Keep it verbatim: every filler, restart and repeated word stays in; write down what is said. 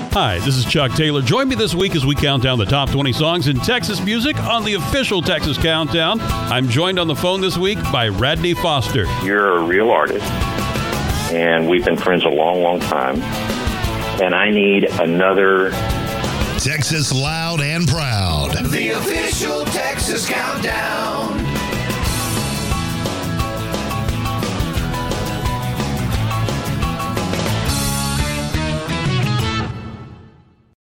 Hi, this is Chuck Taylor. Join me this week as we count down the top twenty songs in Texas music on the official Texas Countdown. I'm joined on the phone this week by Radney Foster. You're a real artist, and we've been friends a long, long time, and I need another... Texas Loud and Proud. The official Texas Countdown.